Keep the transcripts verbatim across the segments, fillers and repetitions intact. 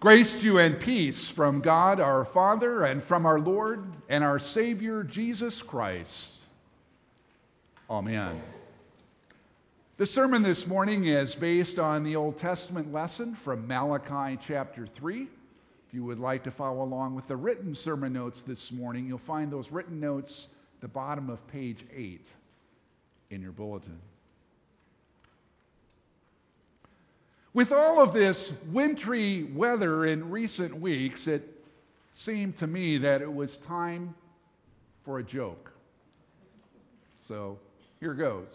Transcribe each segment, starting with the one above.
Grace to you and peace from God our Father and from our Lord and our Savior Jesus Christ. Amen. The sermon this morning is based on the Old Testament lesson from Malachi chapter three. If you would like to follow along with the written sermon notes this morning, you'll find those written notes at the bottom of page eight in your bulletin. With all of this wintry weather in recent weeks, it seemed to me that it was time for a joke. So here goes.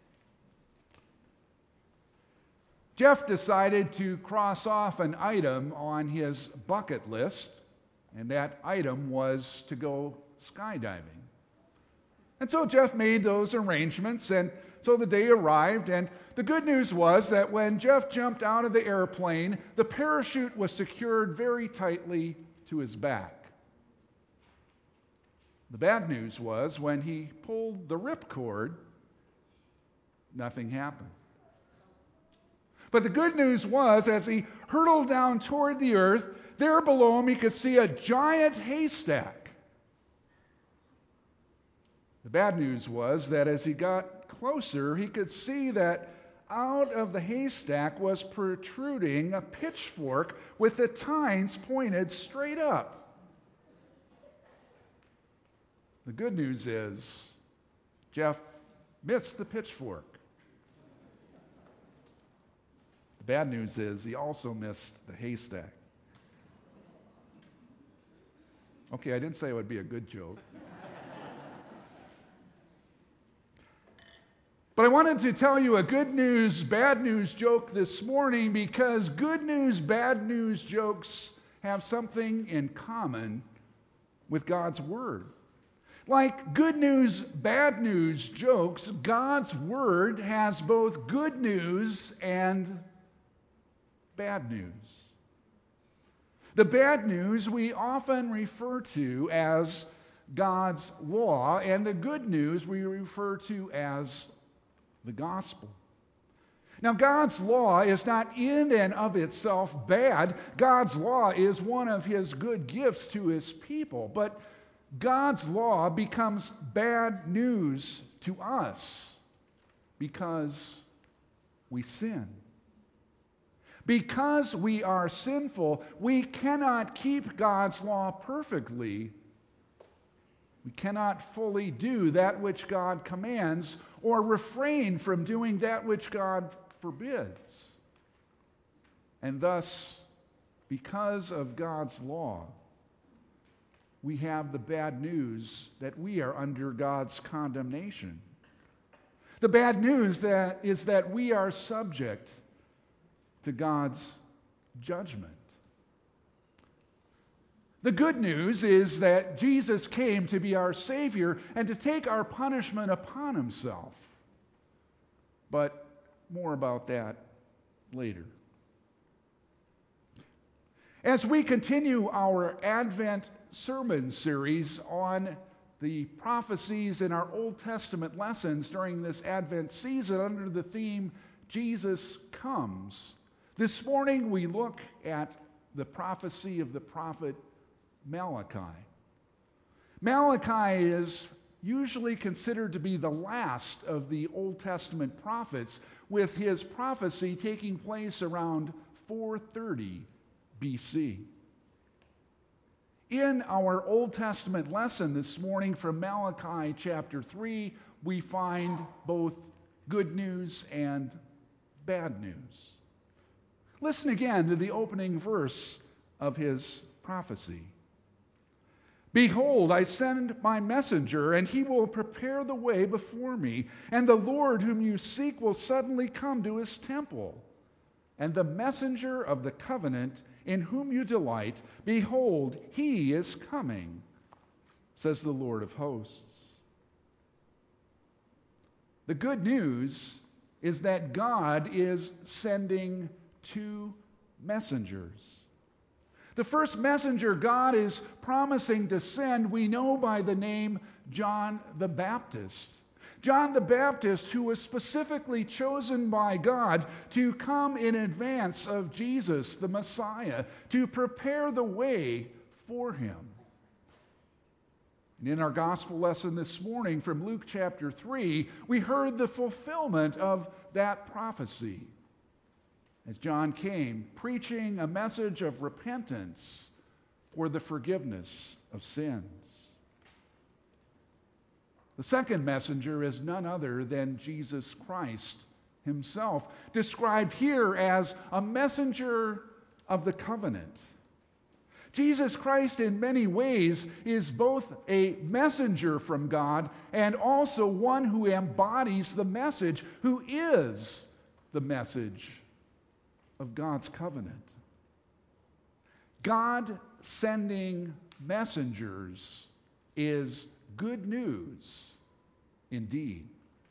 Jeff decided to cross off an item on his bucket list, and that item was to go skydiving. And so Jeff made those arrangements, and so the day arrived, and the good news was that when Jeff jumped out of the airplane, the parachute was secured very tightly to his back. The bad news was when he pulled the ripcord, nothing happened. But the good news was, as he hurtled down toward the earth, there below him he could see a giant haystack. The bad news was that as he got closer, he could see that out of the haystack was protruding a pitchfork with the tines pointed straight up. The good news is, Jeff missed the pitchfork. The bad news is he also missed the haystack. Okay, I didn't say it would be a good joke. But I wanted to tell you a good news, bad news joke this morning because good news, bad news jokes have something in common with God's Word. Like good news, bad news jokes, God's Word has both good news and bad news. The bad news we often refer to as God's law, and the good news we refer to as the gospel. Now, God's law is not in and of itself bad. God's law is one of His good gifts to His people. But God's law becomes bad news to us because we sin. Because we are sinful, we cannot keep God's law perfectly. We cannot fully do that which God commands or refrain from doing that which God forbids. And thus, because of God's law, we have the bad news that we are under God's condemnation. The bad news that is that we are subject to God's judgment. The good news is that Jesus came to be our Savior and to take our punishment upon Himself. But more about that later. As we continue our Advent sermon series on the prophecies in our Old Testament lessons during this Advent season under the theme, Jesus Comes, this morning we look at the prophecy of the prophet Malachi. Malachi is usually considered to be the last of the Old Testament prophets, with his prophecy taking place around four thirty B C. In our Old Testament lesson this morning from Malachi chapter three, we find both good news and bad news. Listen again to the opening verse of his prophecy. Behold, I send my messenger, and he will prepare the way before me. And the Lord whom you seek will suddenly come to his temple. And the messenger of the covenant in whom you delight, behold, he is coming, says the Lord of hosts. The good news is that God is sending two messengers. The first messenger God is promising to send, we know by the name John the Baptist. John the Baptist, who was specifically chosen by God to come in advance of Jesus, the Messiah, to prepare the way for him. And in our gospel lesson this morning from Luke chapter three, we heard the fulfillment of that prophecy as John came preaching a message of repentance for the forgiveness of sins. The second messenger is none other than Jesus Christ himself, described here as a messenger of the covenant. Jesus Christ, in many ways, is both a messenger from God and also one who embodies the message, who is the message of God's covenant. God sending messengers is good news indeed.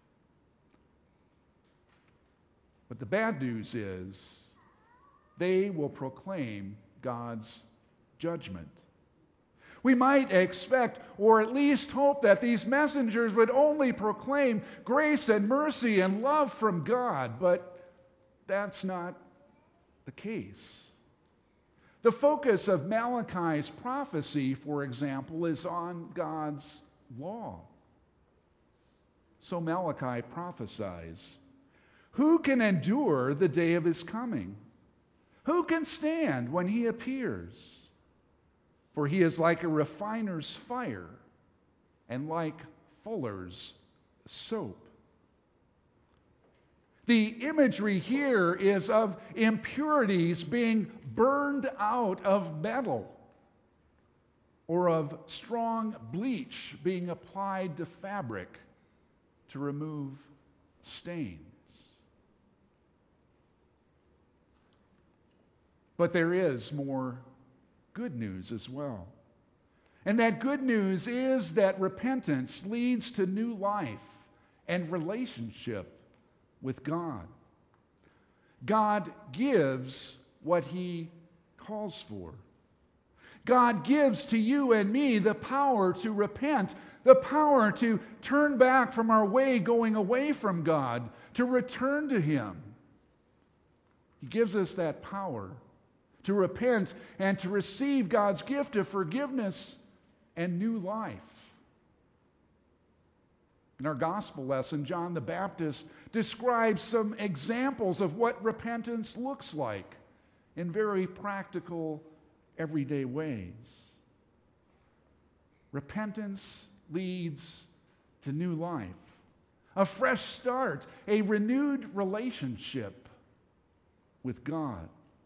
But the bad news is they will proclaim God's judgment. We might expect, or at least hope, that these messengers would only proclaim grace and mercy and love from God, but that's not the case. The focus of Malachi's prophecy, for example, is on God's law. So Malachi prophesies, "Who can endure the day of his coming? Who can stand when he appears? For he is like a refiner's fire and like fuller's soap." The imagery here is of impurities being burned out of metal, or of strong bleach being applied to fabric to remove stains. But there is more good news as well. And that good news is that repentance leads to new life and relationship with God. God gives what he calls for. God gives to you and me the power to repent, the power to turn back from our way going away from God, to return to him. He gives us that power to repent and to receive God's gift of forgiveness and new life. In our gospel lesson, John the Baptist describes some examples of what repentance looks like in very practical, everyday ways. Repentance leads to new life, a fresh start, a renewed relationship with God.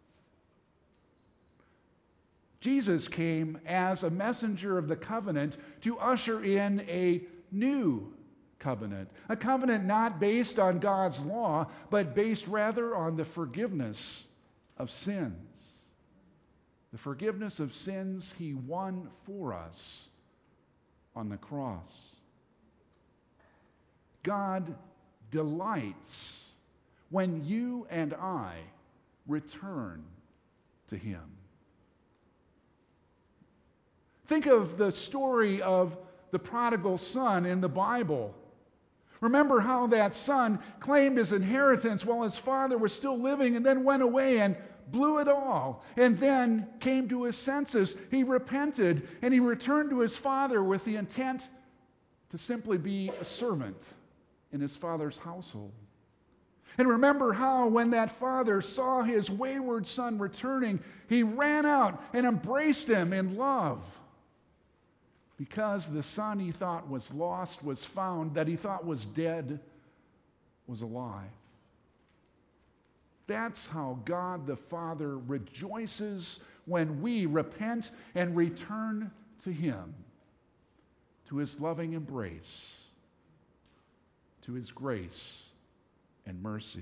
Jesus came as a messenger of the covenant to usher in a new covenant, a covenant not based on God's law, but based rather on the forgiveness of sins. The forgiveness of sins he won for us on the cross. God delights when you and I return to him. Think of the story of the prodigal son in the Bible. Remember how that son claimed his inheritance while his father was still living and then went away and blew it all, and then came to his senses. He repented and he returned to his father with the intent to simply be a servant in his father's household. And remember how when that father saw his wayward son returning, he ran out and embraced him in love. Because the son he thought was lost was found, that he thought was dead was alive. That's how God the Father rejoices when we repent and return to him, to his loving embrace, to his grace and mercy.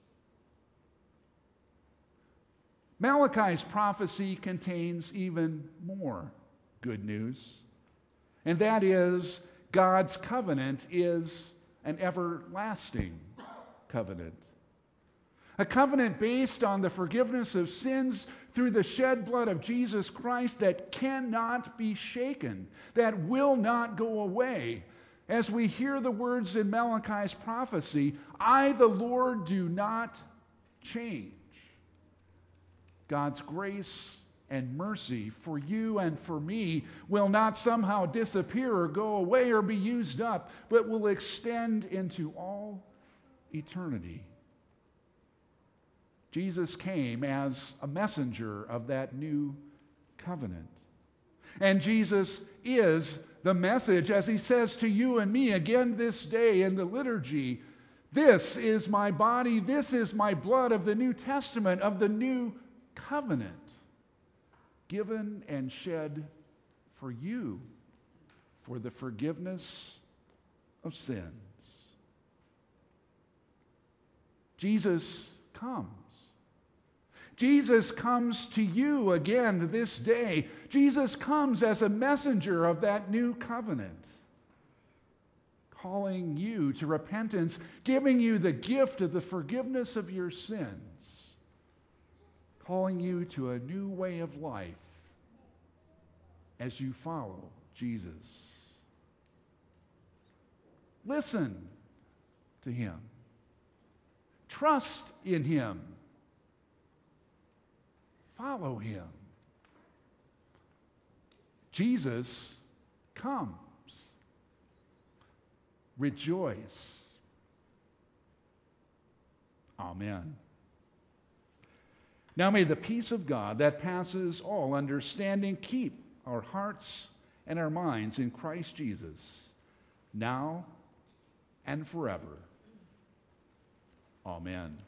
Malachi's prophecy contains even more good news. And that is, God's covenant is an everlasting covenant. A covenant based on the forgiveness of sins through the shed blood of Jesus Christ that cannot be shaken, that will not go away. As we hear the words in Malachi's prophecy, I, the Lord, do not change. God's grace and mercy for you and for me will not somehow disappear or go away or be used up, but will extend into all eternity. Jesus came as a messenger of that new covenant. And Jesus is the message, as he says to you and me again this day in the liturgy. This is my body, this is my blood of the New Testament, of the new covenant, given and shed for you for the forgiveness of sins. Jesus comes. Jesus comes to you again this day. Jesus comes as a messenger of that new covenant, calling you to repentance, giving you the gift of the forgiveness of your sins, calling you to a new way of life as you follow Jesus. Listen to him. Trust in him. Follow him. Jesus comes. Rejoice. Amen. Now may the peace of God that passes all understanding keep our hearts and our minds in Christ Jesus, now and forever. Amen.